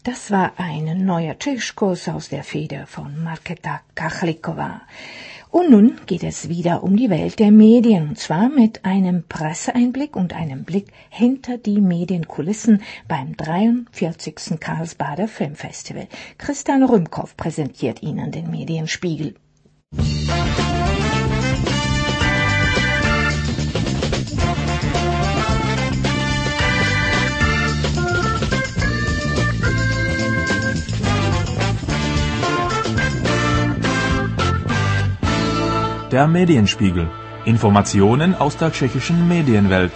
Das war ein neuer Tschechkurs aus der Feder von Markéta Kachlikova. Und nun geht es wieder um die Welt der Medien, und zwar mit einem Presseeinblick und einem Blick hinter die Medienkulissen beim 43. Karlsbader Filmfestival. Christian Rümkow präsentiert Ihnen den Medienspiegel. Der Medienspiegel. Informationen aus der tschechischen Medienwelt.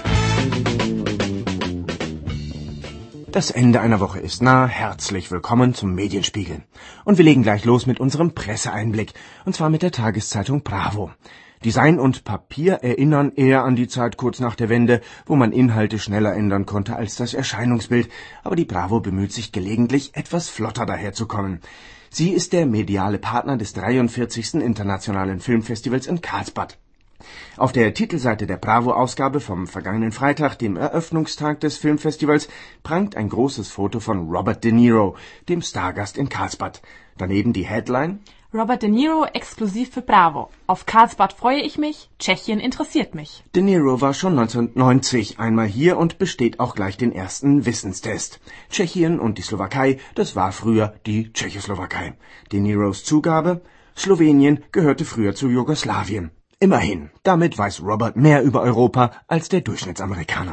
Das Ende einer Woche ist nah. Herzlich willkommen zum Medienspiegel. Und wir legen gleich los mit unserem Presseeinblick. Und zwar mit der Tageszeitung Bravo. Design und Papier erinnern eher an die Zeit kurz nach der Wende, wo man Inhalte schneller ändern konnte als das Erscheinungsbild. Aber die Bravo bemüht sich gelegentlich, etwas flotter daherzukommen. Sie ist der mediale Partner des 43. Internationalen Filmfestivals in Karlsbad. Auf der Titelseite der Bravo-Ausgabe vom vergangenen Freitag, dem Eröffnungstag des Filmfestivals, prangt ein großes Foto von Robert De Niro, dem Stargast in Karlsbad. Daneben die Headline: Robert De Niro exklusiv für Bravo. Auf Karlsbad freue ich mich, Tschechien interessiert mich. De Niro war schon 1990 einmal hier und besteht auch gleich den ersten Wissenstest. Tschechien und die Slowakei, das war früher die Tschechoslowakei. De Niros Zugabe: Slowenien gehörte früher zu Jugoslawien. Immerhin, damit weiß Robert mehr über Europa als der Durchschnittsamerikaner.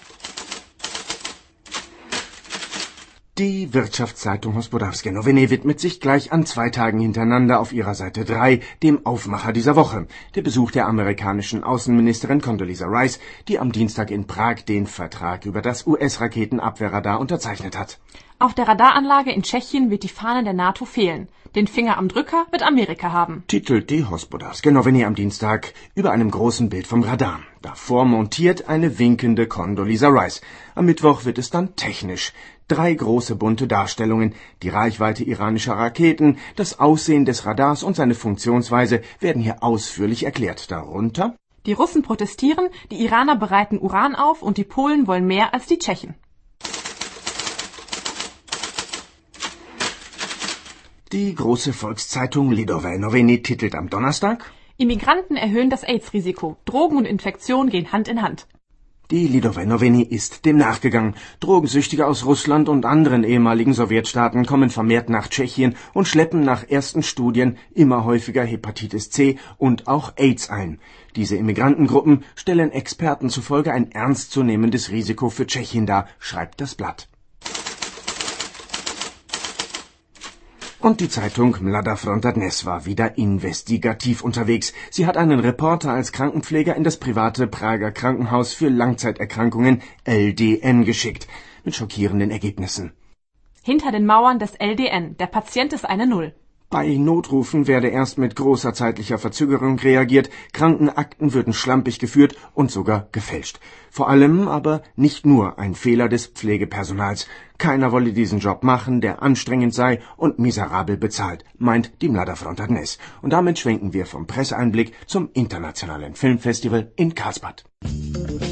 Die Wirtschaftszeitung Hospodářské noviny widmet sich gleich an 2 Tagen hintereinander auf ihrer Seite 3 dem Aufmacher dieser Woche, der Besuch der amerikanischen Außenministerin Condoleezza Rice, die am Dienstag in Prag den Vertrag über das US-Raketenabwehrradar unterzeichnet hat. Auf der Radaranlage in Tschechien wird die Fahne der NATO fehlen. Den Finger am Drücker wird Amerika haben. Titelt die Hospodářské noviny am Dienstag über einem großen Bild vom Radar. Davor montiert eine winkende Condoleezza Rice. Am Mittwoch wird es dann technisch. 3 große bunte Darstellungen, die Reichweite iranischer Raketen, das Aussehen des Radars und seine Funktionsweise werden hier ausführlich erklärt. Darunter: Die Russen protestieren, die Iraner bereiten Uran auf und die Polen wollen mehr als die Tschechen. Die große Volkszeitung Lidové noviny titelt am Donnerstag: Immigranten erhöhen das AIDS-Risiko. Drogen und Infektion gehen Hand in Hand. Die Lidové noviny ist dem nachgegangen. Drogensüchtige aus Russland und anderen ehemaligen Sowjetstaaten kommen vermehrt nach Tschechien und schleppen nach ersten Studien immer häufiger Hepatitis C und auch AIDS ein. Diese Immigrantengruppen stellen Experten zufolge ein ernstzunehmendes Risiko für Tschechien dar, schreibt das Blatt. Und die Zeitung Mladá Fronta Dnes war wieder investigativ unterwegs. Sie hat einen Reporter als Krankenpfleger in das private Prager Krankenhaus für Langzeiterkrankungen LDN geschickt. Mit schockierenden Ergebnissen. Hinter den Mauern des LDN. Der Patient ist eine Null. Bei Notrufen werde erst mit großer zeitlicher Verzögerung reagiert, Krankenakten würden schlampig geführt und sogar gefälscht. Vor allem aber nicht nur ein Fehler des Pflegepersonals. Keiner wolle diesen Job machen, der anstrengend sei und miserabel bezahlt, meint die Mladá Fronta Dnes. Und damit schwenken wir vom Presseeinblick zum Internationalen Filmfestival in Karlsbad.